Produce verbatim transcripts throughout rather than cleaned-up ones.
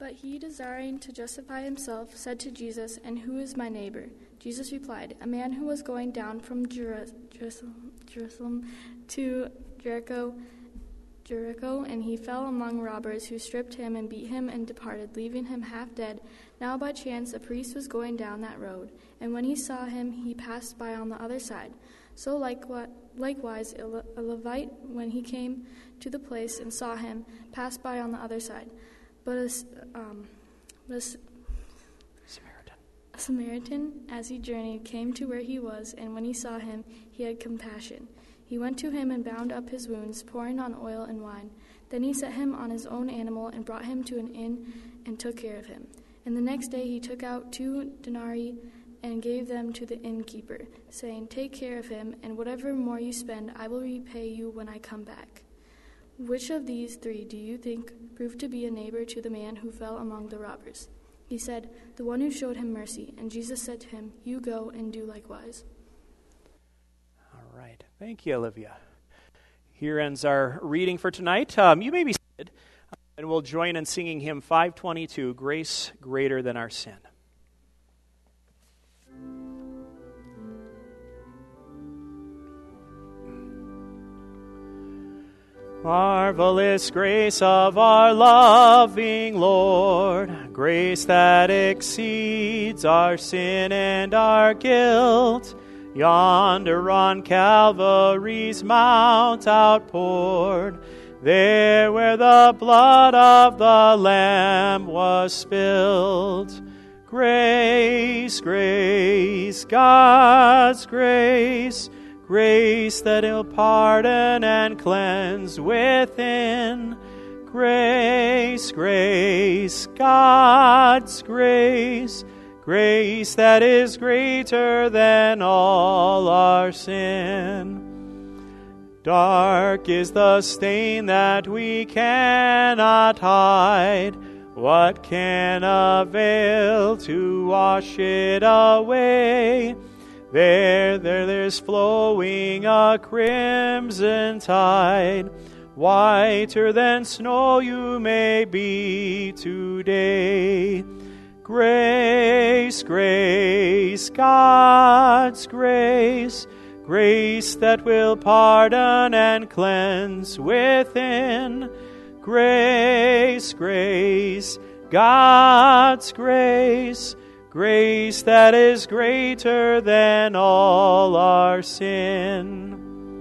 But he, desiring to justify himself, said to Jesus, "And who is my neighbor?" Jesus replied, "A man who was going down from Jeru- Jerusalem, Jerusalem to Jericho, Jericho, and he fell among robbers who stripped him and beat him and departed, leaving him half dead. Now by chance a priest was going down that road, and when he saw him, he passed by on the other side. So likewise, likewise a Levite, when he came to the place and saw him, passed by on the other side. But a, um, but a Samaritan. A Samaritan, as he journeyed, came to where he was, and when he saw him, he had compassion. He went to him and bound up his wounds, pouring on oil and wine. Then he set him on his own animal and brought him to an inn and took care of him. And the next day he took out two denarii and gave them to the innkeeper, saying, "Take care of him, and whatever more you spend, I will repay you when I come back." Which of these three do you think proved to be a neighbor to the man who fell among the robbers? He said, "The one who showed him mercy." And Jesus said to him, "You go and do likewise." All right. Thank you, Olivia. Here ends our reading for tonight. Um, you may be seated, and we'll join in singing hymn five twenty-two, Grace Greater Than Our Sin. Marvelous grace of our loving Lord, grace that exceeds our sin and our guilt, yonder on Calvary's mount outpoured, there where the blood of the Lamb was spilled. Grace, grace, God's grace, grace that will pardon and cleanse within. Grace, grace, God's grace, grace that is greater than all our sin. Dark is the stain that we cannot hide. What can avail to wash it away? There, there, there's flowing a crimson tide. Whiter than snow you may be today. Grace, grace, God's grace, grace that will pardon and cleanse within. Grace, grace, God's grace, grace that is greater than all our sin.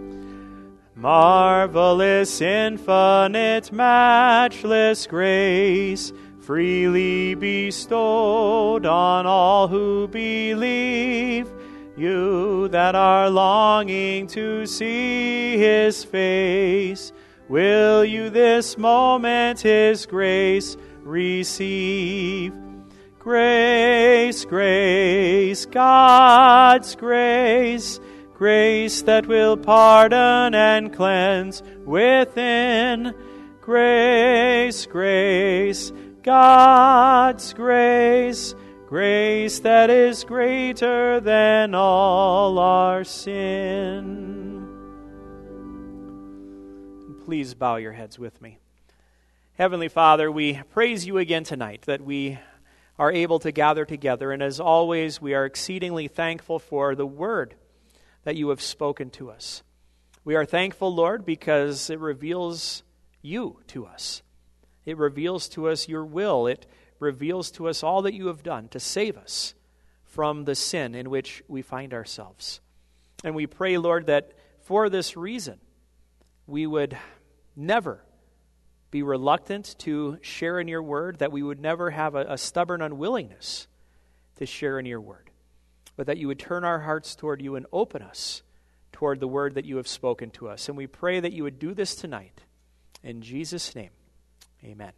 Marvelous, infinite, matchless grace, freely bestowed on all who believe. You that are longing to see His face, will you this moment His grace receive? Grace, grace, God's grace, grace that will pardon and cleanse within. Grace, grace, God's grace, grace that is greater than all our sin. Please bow your heads with me. Heavenly Father, we praise you again tonight that we are able to gather together, and as always, we are exceedingly thankful for the word that you have spoken to us. We are thankful, Lord, because it reveals you to us. It reveals to us your will. It reveals to us all that you have done to save us from the sin in which we find ourselves. And we pray, Lord, that for this reason, we would never be reluctant to share in your word, that we would never have a, a stubborn unwillingness to share in your word, but that you would turn our hearts toward you and open us toward the word that you have spoken to us. And we pray that you would do this tonight. In Jesus' name, amen.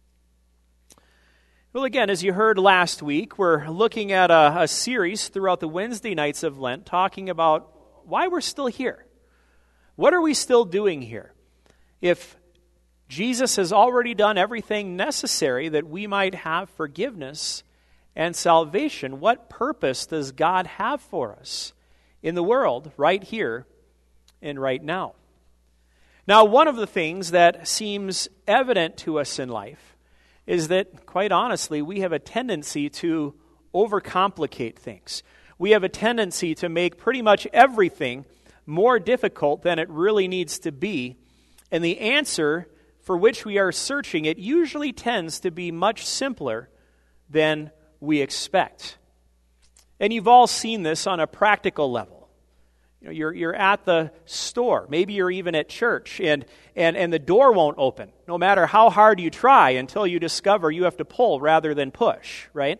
Well, again, as you heard last week, we're looking at a, a series throughout the Wednesday nights of Lent talking about why we're still here. What are we still doing here? If Jesus has already done everything necessary that we might have forgiveness and salvation, what purpose does God have for us in the world right here and right now? Now, one of the things that seems evident to us in life is that, quite honestly, we have a tendency to overcomplicate things. We have a tendency to make pretty much everything more difficult than it really needs to be. And the answer for which we are searching, it usually tends to be much simpler than we expect. And you've all seen this on a practical level. You know, you're you're at the store, maybe you're even at church, and, and, and the door won't open, no matter how hard you try, until you discover you have to pull rather than push, right?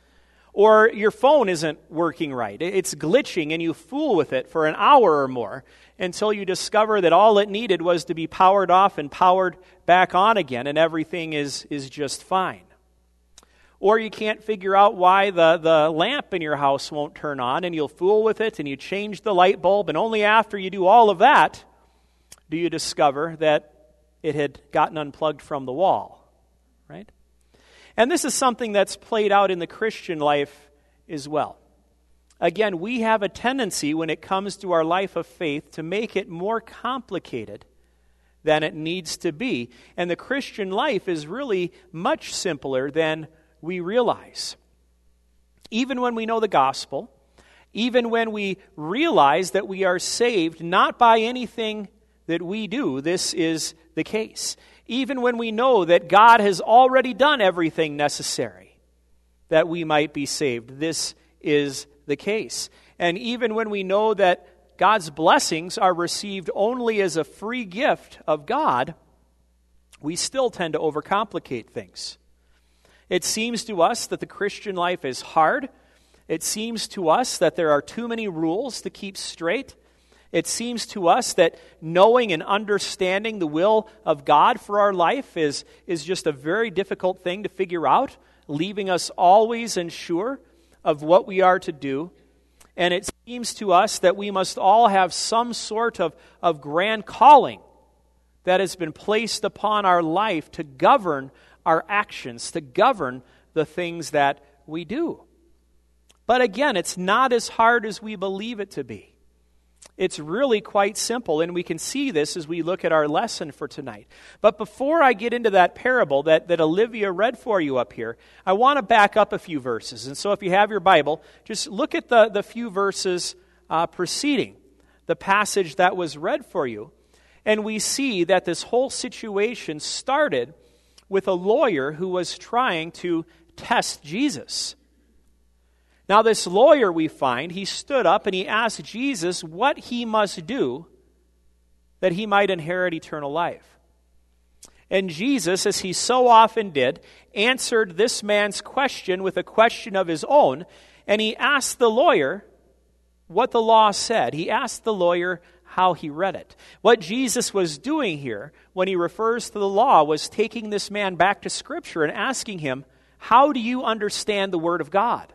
Or your phone isn't working right. It's glitching, and you fool with it for an hour or more until you discover that all it needed was to be powered off and powered back on again, and everything is, is just fine. Or you can't figure out why the, the lamp in your house won't turn on, and you'll fool with it, and you change the light bulb, and only after you do all of that do you discover that it had gotten unplugged from the wall, right? And this is something that's played out in the Christian life as well. Again, we have a tendency when it comes to our life of faith to make it more complicated than it needs to be. And the Christian life is really much simpler than we realize. Even when we know the gospel, even when we realize that we are saved not by anything that we do, this is the case. Even when we know that God has already done everything necessary that we might be saved, this is the case. And even when we know that God's blessings are received only as a free gift of God, we still tend to overcomplicate things. It seems to us that the Christian life is hard. It seems to us that there are too many rules to keep straight. It seems to us that knowing and understanding the will of God for our life is, is just a very difficult thing to figure out, leaving us always unsure of what we are to do. And it seems to us that we must all have some sort of, of grand calling that has been placed upon our life to govern our actions, to govern the things that we do. But again, it's not as hard as we believe it to be. It's really quite simple, and we can see this as we look at our lesson for tonight. But before I get into that parable that, that Olivia read for you up here, I want to back up a few verses. And so if you have your Bible, just look at the, the few verses uh, preceding the passage that was read for you. And we see that this whole situation started with a lawyer who was trying to test Jesus. Now, this lawyer, we find, he stood up and he asked Jesus what he must do that he might inherit eternal life. And Jesus, as he so often did, answered this man's question with a question of his own, and he asked the lawyer what the law said. He asked the lawyer how he read it. What Jesus was doing here when he refers to the law was taking this man back to Scripture and asking him, how do you understand the Word of God?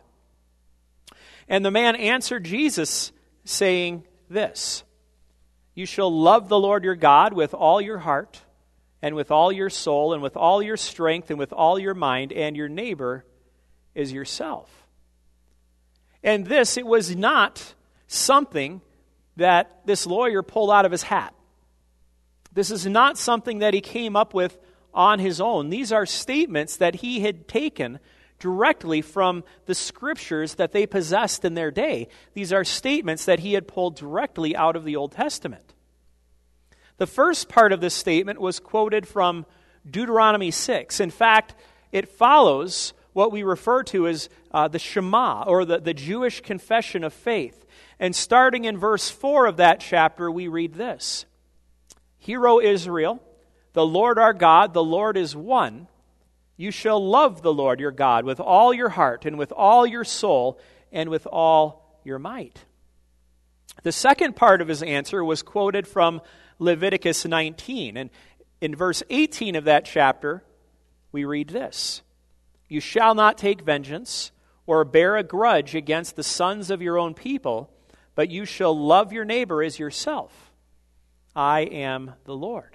And the man answered Jesus, saying this, you shall love the Lord your God with all your heart, and with all your soul, and with all your strength, and with all your mind, and your neighbor is yourself. And this, it was not something that this lawyer pulled out of his hat. This is not something that he came up with on his own. These are statements that he had taken directly from the Scriptures that they possessed in their day. These are statements that he had pulled directly out of the Old Testament. The first part of this statement was quoted from Deuteronomy six. In fact, it follows what we refer to as uh, the Shema, or the, the Jewish confession of faith. And starting in verse four of that chapter, we read this. Hear, O Israel, the Lord our God, the Lord is one. You shall love the Lord your God with all your heart and with all your soul and with all your might. The second part of his answer was quoted from Leviticus nineteen. And in verse eighteen of that chapter, we read this. You shall not take vengeance or bear a grudge against the sons of your own people, but you shall love your neighbor as yourself. I am the Lord.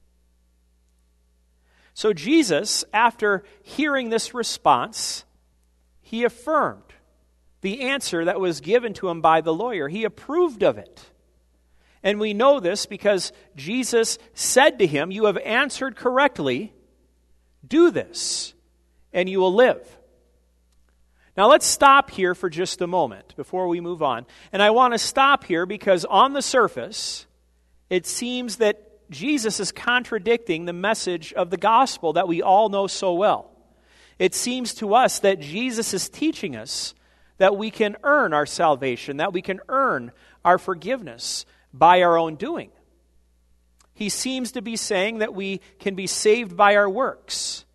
So Jesus, after hearing this response, he affirmed the answer that was given to him by the lawyer. He approved of it. And we know this because Jesus said to him, you have answered correctly. Do this, and you will live. Now let's stop here for just a moment before we move on. And I want to stop here because on the surface, it seems that Jesus is contradicting the message of the gospel that we all know so well. It seems to us that Jesus is teaching us that we can earn our salvation, that we can earn our forgiveness by our own doing. He seems to be saying that we can be saved by our works.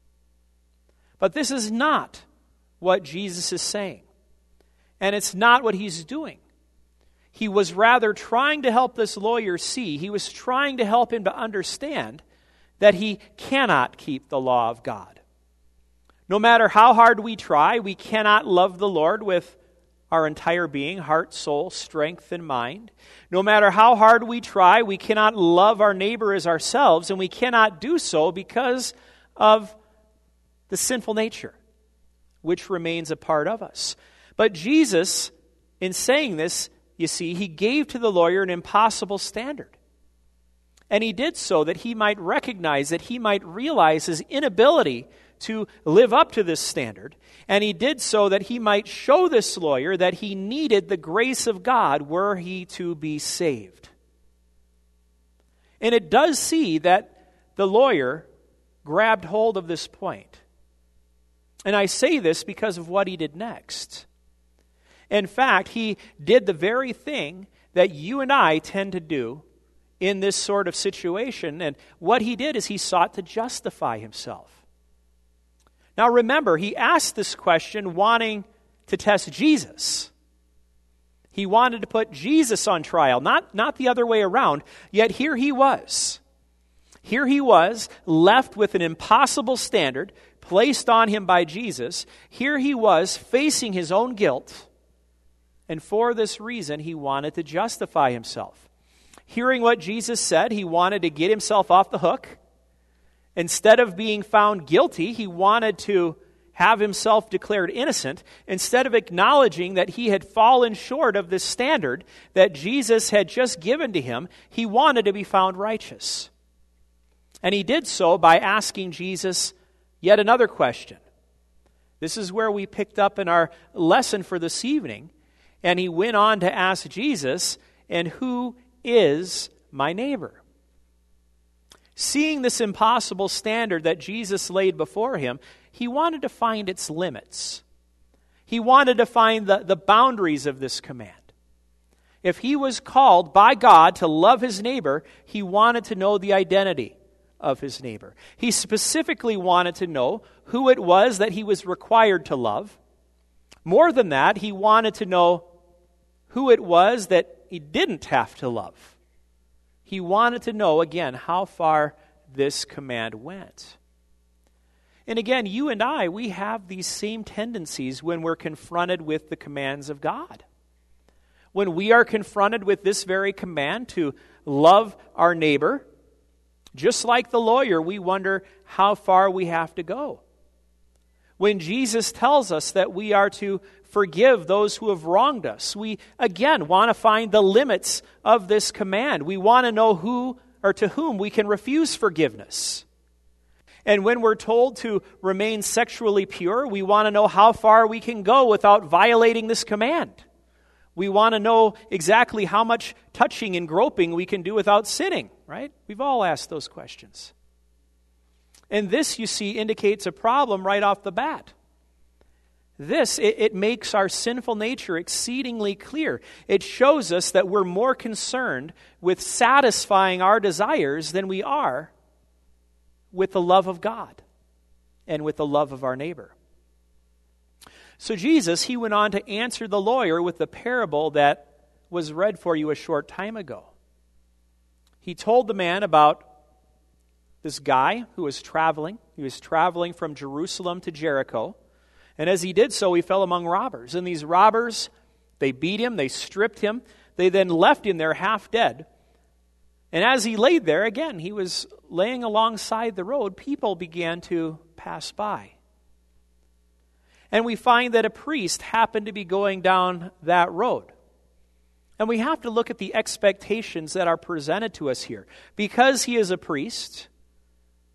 But this is not what Jesus is saying. And it's not what he's doing. He was rather trying to help this lawyer see, he was trying to help him to understand that he cannot keep the law of God. No matter how hard we try, we cannot love the Lord with our entire being, heart, soul, strength, and mind. No matter how hard we try, we cannot love our neighbor as ourselves, and we cannot do so because of the sinful nature, which remains a part of us. But Jesus, in saying this, you see, he gave to the lawyer an impossible standard. And he did so that he might recognize, that he might realize his inability to live up to this standard. And he did so that he might show this lawyer that he needed the grace of God were he to be saved. And it does see that the lawyer grabbed hold of this point. And I say this because of what he did next. In fact, he did the very thing that you and I tend to do in this sort of situation. And what he did is he sought to justify himself. Now remember, he asked this question wanting to test Jesus. He wanted to put Jesus on trial, not, not the other way around. Yet here he was. Here he was, left with an impossible standard placed on him by Jesus. Here he was, facing his own guilt. And for this reason, he wanted to justify himself. Hearing what Jesus said, he wanted to get himself off the hook. Instead of being found guilty, he wanted to have himself declared innocent. Instead of acknowledging that he had fallen short of this standard that Jesus had just given to him, he wanted to be found righteous. And he did so by asking Jesus yet another question. This is where we picked up in our lesson for this evening. And he went on to ask Jesus, "And who is my neighbor?" Seeing this impossible standard that Jesus laid before him, he wanted to find its limits. He wanted to find the, the boundaries of this command. If he was called by God to love his neighbor, he wanted to know the identity of his neighbor. He specifically wanted to know who it was that he was required to love. More than that, he wanted to know who it was that he didn't have to love. He wanted to know, again, how far this command went. And again, you and I, we have these same tendencies when we're confronted with the commands of God. When we are confronted with this very command to love our neighbor, just like the lawyer, we wonder how far we have to go. When Jesus tells us that we are to forgive those who have wronged us, we again want to find the limits of this command. We want to know who or to whom we can refuse forgiveness. And when we're told to remain sexually pure, we want to know how far we can go without violating this command. We want to know exactly how much touching and groping we can do without sinning, right? We've all asked those questions. And this, you see, indicates a problem right off the bat. This, it, it makes our sinful nature exceedingly clear. It shows us that we're more concerned with satisfying our desires than we are with the love of God and with the love of our neighbor. So Jesus, he went on to answer the lawyer with the parable that was read for you a short time ago. He told the man about this guy who was traveling. He was traveling from Jerusalem to Jericho. And as he did so, he fell among robbers. And these robbers, they beat him, they stripped him. They then left him there half dead. And as he laid there, again, he was laying alongside the road, people began to pass by. And we find that a priest happened to be going down that road. And we have to look at the expectations that are presented to us here. Because he is a priest,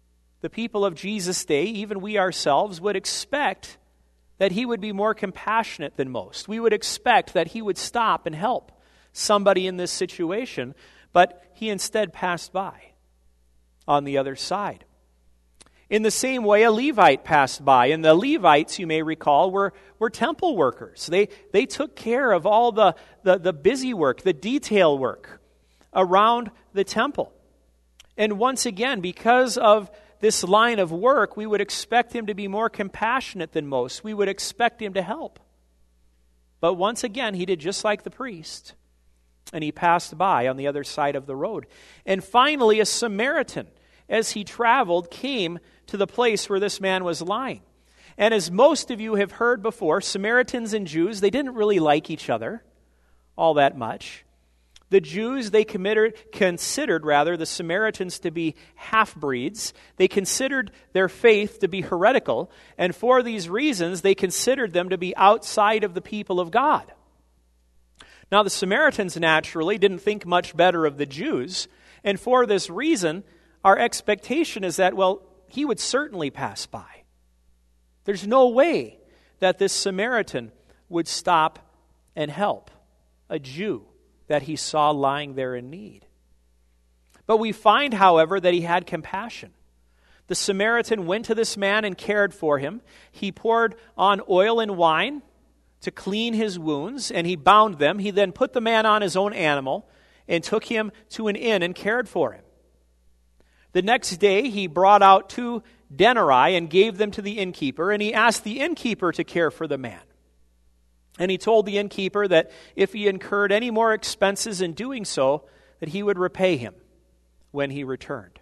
the people of Jesus' day, even we ourselves, would expect that he would be more compassionate than most. We would expect that he would stop and help somebody in this situation, but he instead passed by on the other side. In the same way, a Levite passed by, and the Levites, you may recall, were, were temple workers. They, they took care of all the, the, the busy work, the detail work around the temple. And once again, because of this line of work, we would expect him to be more compassionate than most. We would expect him to help. But once again, he did just like the priest, and he passed by on the other side of the road. And finally, a Samaritan, as he traveled, came to the place where this man was lying. And as most of you have heard before, Samaritans and Jews, they didn't really like each other all that much. The Jews, they committed, considered, rather, the Samaritans to be half-breeds. They considered their faith to be heretical, and for these reasons, they considered them to be outside of the people of God. Now, the Samaritans naturally didn't think much better of the Jews, and for this reason, our expectation is that, well, he would certainly pass by. There's no way that this Samaritan would stop and help a Jew that he saw lying there in need. But we find, however, that he had compassion. The Samaritan went to this man and cared for him. He poured on oil and wine to clean his wounds, and he bound them. He then put the man on his own animal and took him to an inn and cared for him. The next day, he brought out two denarii and gave them to the innkeeper, and he asked the innkeeper to care for the man. And he told the innkeeper that if he incurred any more expenses in doing so, that he would repay him when he returned.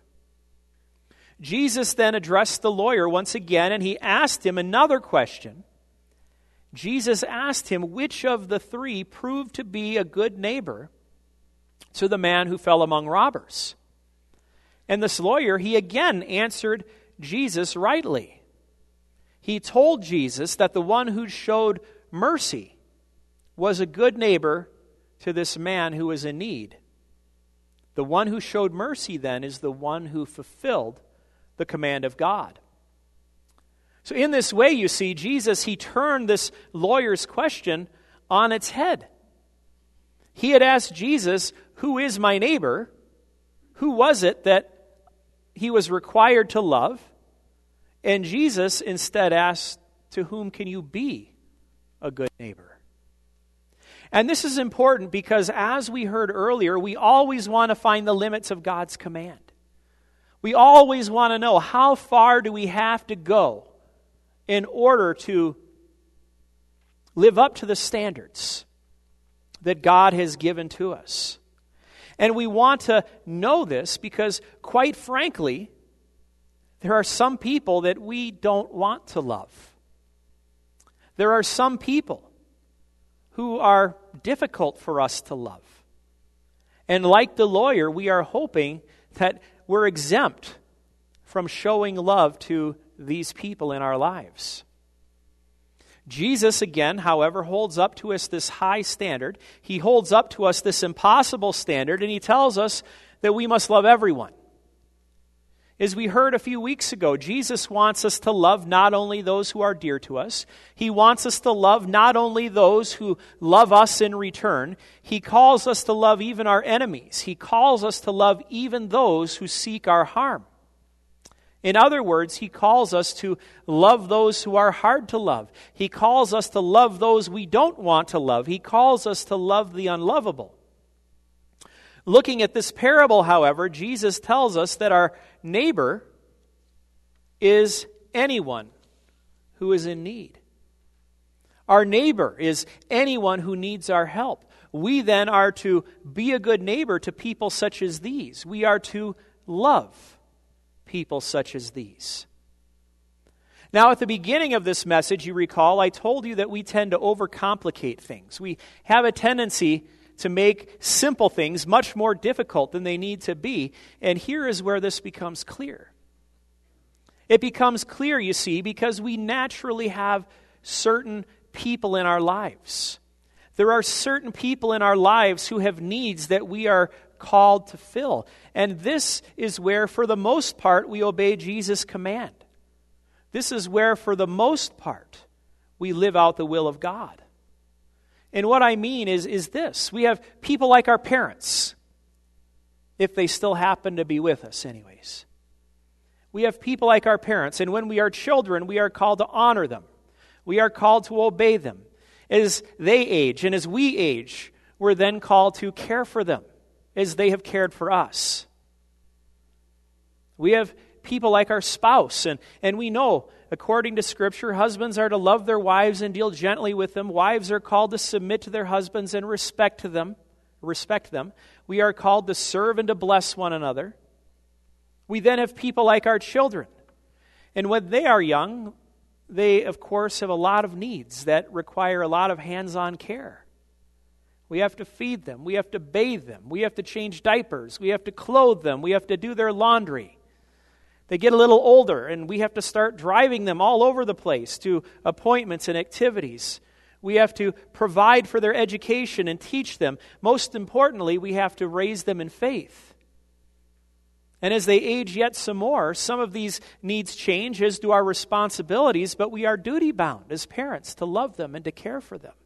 Jesus then addressed the lawyer once again, and he asked him another question. Jesus asked him which of the three proved to be a good neighbor to the man who fell among robbers. And this lawyer, he again answered Jesus rightly. He told Jesus that the one who showed mercy was a good neighbor to this man who was in need. The one who showed mercy then is the one who fulfilled the command of God. So in this way, you see, Jesus, he turned this lawyer's question on its head. He had asked Jesus, who is my neighbor? Who was it that he was required to love? And Jesus instead asked, to whom can you be a good neighbor? And this is important because, as we heard earlier, we always want to find the limits of God's command. We always want to know, how far do we have to go in order to live up to the standards that God has given to us? And we want to know this because, quite frankly, there are some people that we don't want to love. There are some people who are difficult for us to love. And like the lawyer, we are hoping that we're exempt from showing love to these people in our lives. Jesus, again, however, holds up to us this high standard. He holds up to us this impossible standard, and he tells us that we must love everyone. As we heard a few weeks ago, Jesus wants us to love not only those who are dear to us, he wants us to love not only those who love us in return, he calls us to love even our enemies. He calls us to love even those who seek our harm. In other words, he calls us to love those who are hard to love. He calls us to love those we don't want to love. He calls us to love the unlovable. Looking at this parable, however, Jesus tells us that our neighbor is anyone who is in need. Our neighbor is anyone who needs our help. We then are to be a good neighbor to people such as these. We are to love people such as these. Now, at the beginning of this message, you recall, I told you that we tend to overcomplicate things. We have a tendency to make simple things much more difficult than they need to be. And here is where this becomes clear. It becomes clear, you see, because we naturally have certain people in our lives. There are certain people in our lives who have needs that we are called to fill. And this is where, for the most part, we obey Jesus' command. This is where, for the most part, we live out the will of God. And what I mean is, is this. We have people like our parents, if they still happen to be with us anyways. We have people like our parents, and when we are children, we are called to honor them. We are called to obey them. As they age and as we age, we're then called to care for them as they have cared for us. We have people like our spouse, and, and we know, according to Scripture, husbands are to love their wives and deal gently with them. Wives are called to submit to their husbands and respect them. Respect them. We are called to serve and to bless one another. We then have people like our children. And when they are young, they, of course, have a lot of needs that require a lot of hands-on care. We have to feed them. We have to bathe them. We have to change diapers. We have to clothe them. We have to do their laundry. They get a little older, and we have to start driving them all over the place to appointments and activities. We have to provide for their education and teach them. Most importantly, we have to raise them in faith. And as they age yet some more, some of these needs change, as do our responsibilities, but we are duty-bound as parents to love them and to care for them.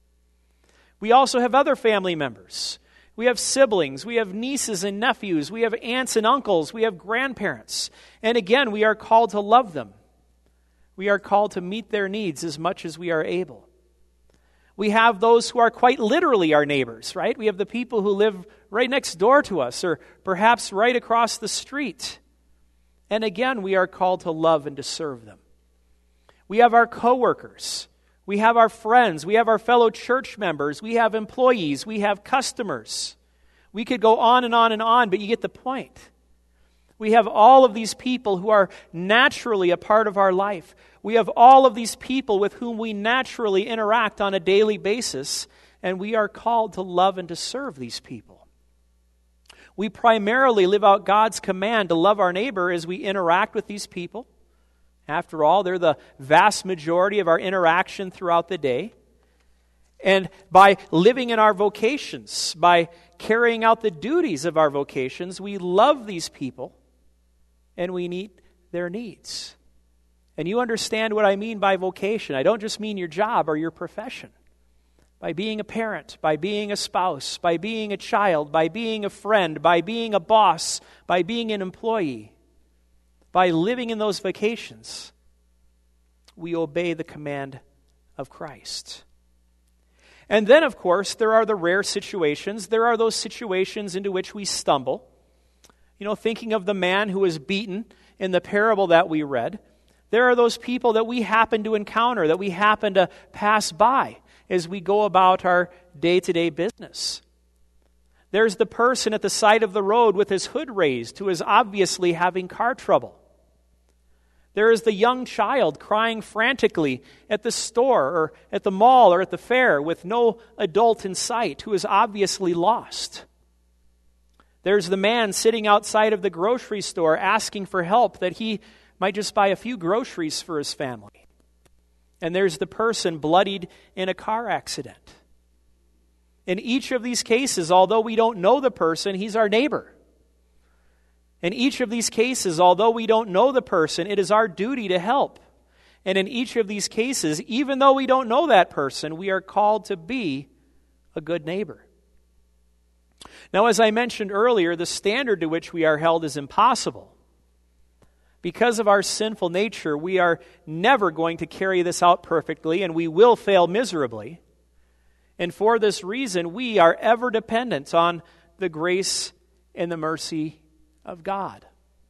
We also have other family members. We have siblings, we have nieces and nephews, we have aunts and uncles, we have grandparents. And again, we are called to love them. We are called to meet their needs as much as we are able. We have those who are quite literally our neighbors, right? We have the people who live right next door to us, or perhaps right across the street. And again, we are called to love and to serve them. We have our coworkers. We have our friends. We have our fellow church members. We have employees. We have customers. We could go on and on and on, but you get the point. We have all of these people who are naturally a part of our life. We have all of these people with whom we naturally interact on a daily basis, and we are called to love and to serve these people. We primarily live out God's command to love our neighbor as we interact with these people. After all, they're the vast majority of our interaction throughout the day. And by living in our vocations, by carrying out the duties of our vocations, we love these people and we meet their needs. And you understand what I mean by vocation. I don't just mean your job or your profession. By being a parent, by being a spouse, by being a child, by being a friend, by being a boss, by being an employee, by living in those vocations, we obey the command of Christ. And then, of course, there are the rare situations. There are those situations into which we stumble. You know, thinking of the man who was beaten in the parable that we read, there are those people that we happen to encounter, that we happen to pass by as we go about our day-to-day business. There's the person at the side of the road with his hood raised who is obviously having car trouble. There is the young child crying frantically at the store or at the mall or at the fair with no adult in sight who is obviously lost. There's the man sitting outside of the grocery store asking for help that he might just buy a few groceries for his family. And there's the person bloodied in a car accident. In each of these cases, although we don't know the person, he's our neighbor. In each of these cases, although we don't know the person, it is our duty to help. And in each of these cases, even though we don't know that person, we are called to be a good neighbor. Now, as I mentioned earlier, the standard to which we are held is impossible. Because of our sinful nature, we are never going to carry this out perfectly, and we will fail miserably. And for this reason, we are ever dependent on the grace and the mercy of God.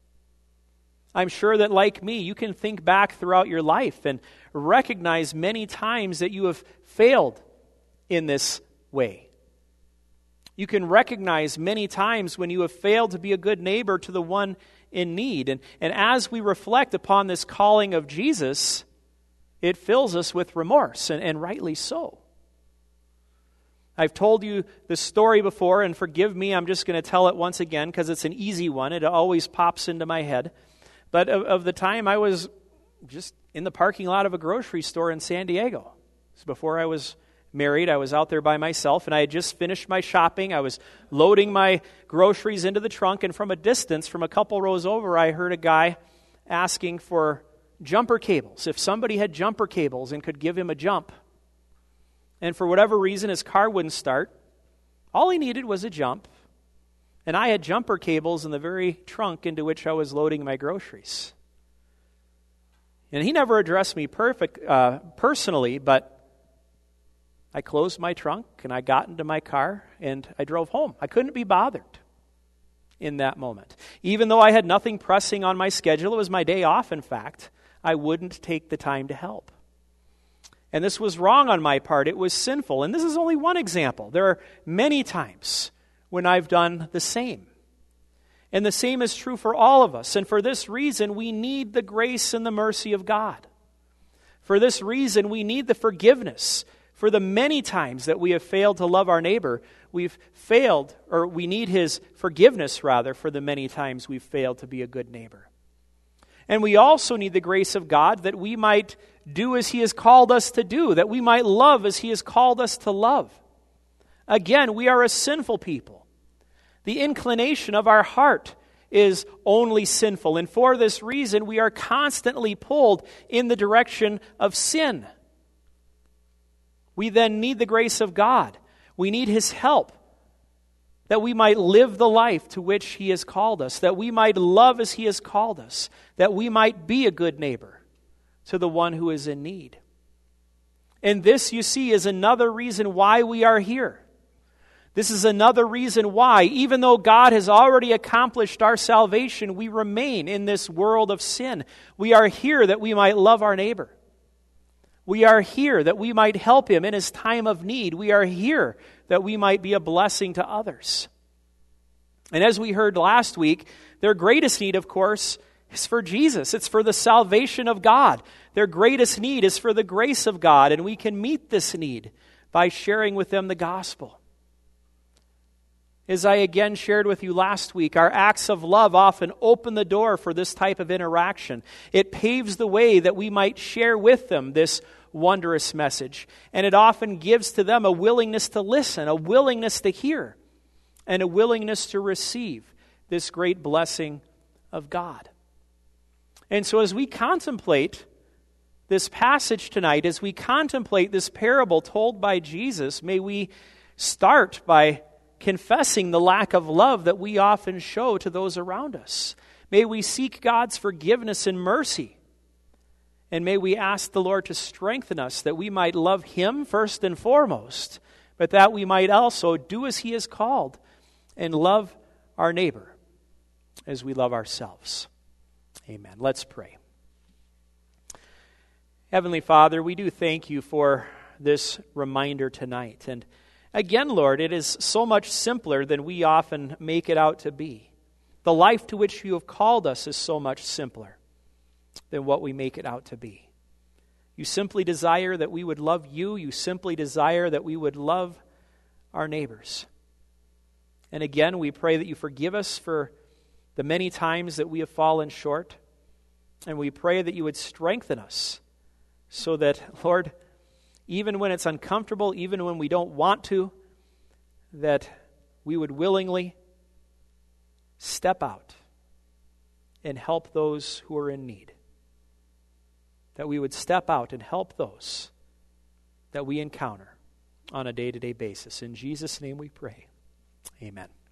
I'm sure that, like me, you can think back throughout your life and recognize many times that you have failed in this way. You can recognize many times when you have failed to be a good neighbor to the one in need. And, and as we reflect upon this calling of Jesus, it fills us with remorse, and, and rightly so. I've told you the story before, and forgive me, I'm just going to tell it once again because it's an easy one. It always pops into my head. But of, of the time I was just in the parking lot of a grocery store in San Diego. It was before I was married, I was out there by myself, and I had just finished my shopping. I was loading my groceries into the trunk, and from a distance, from a couple rows over, I heard a guy asking for jumper cables, if somebody had jumper cables and could give him a jump. And for whatever reason, his car wouldn't start. All he needed was a jump. And I had jumper cables in the very trunk into which I was loading my groceries. And he never addressed me perfect, uh, personally, but I closed my trunk and I got into my car and I drove home. I couldn't be bothered in that moment. Even though I had nothing pressing on my schedule, it was my day off, in fact, I wouldn't take the time to help. And this was wrong on my part. It was sinful. And this is only one example. There are many times when I've done the same. And the same is true for all of us. And for this reason, we need the grace and the mercy of God. For this reason, we need the forgiveness. For the many times that we have failed to love our neighbor, we've failed, or we need His forgiveness, rather, for the many times we've failed to be a good neighbor. And we also need the grace of God that we might do as He has called us to do, that we might love as He has called us to love. Again, we are a sinful people. The inclination of our heart is only sinful, and for this reason, we are constantly pulled in the direction of sin. We then need the grace of God. We need His help, that we might live the life to which He has called us, that we might love as He has called us, that we might be a good neighbor to the one who is in need. And this, you see, is another reason why we are here. This is another reason why, even though God has already accomplished our salvation, we remain in this world of sin. We are here that we might love our neighbor. We are here that we might help him in his time of need. We are here that we might be a blessing to others. And as we heard last week, their greatest need, of course, is for Jesus. It's for the salvation of God. Their greatest need is for the grace of God, and we can meet this need by sharing with them the gospel. As I again shared with you last week, our acts of love often open the door for this type of interaction. It paves the way that we might share with them this wondrous message. And it often gives to them a willingness to listen, a willingness to hear, and a willingness to receive this great blessing of God. And so as we contemplate this passage tonight, as we contemplate this parable told by Jesus, may we start by confessing the lack of love that we often show to those around us. May we seek God's forgiveness and mercy. And may we ask the Lord to strengthen us that we might love Him first and foremost, but that we might also do as He has called and love our neighbor as we love ourselves. Amen. Let's pray. Heavenly Father, we do thank You for this reminder tonight. And again, Lord, it is so much simpler than we often make it out to be. The life to which You have called us is so much simpler than what we make it out to be. You simply desire that we would love You. You simply desire that we would love our neighbors. And again, we pray that You forgive us for the many times that we have fallen short. And we pray that You would strengthen us so that, Lord, even when it's uncomfortable, even when we don't want to, that we would willingly step out and help those who are in need. That we would step out and help those that we encounter on a day-to-day basis. In Jesus' name we pray. Amen.